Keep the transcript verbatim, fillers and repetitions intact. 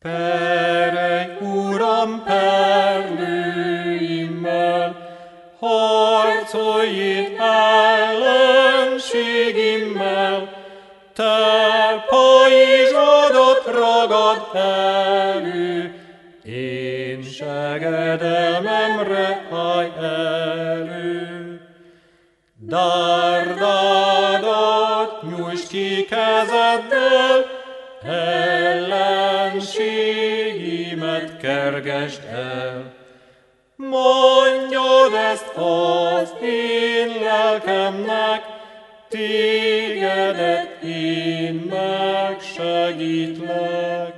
Perej, Uram, perlőimmel, harcolj itt ellenségimmel, te pajzsodat ragad elő, én segedelmemre állj elő. Dárdádat nyújtsd ki kezeddel, ellenségimet kergesd el. Mondjad ezt az én lelkemnek, tégedet én megsegítlek.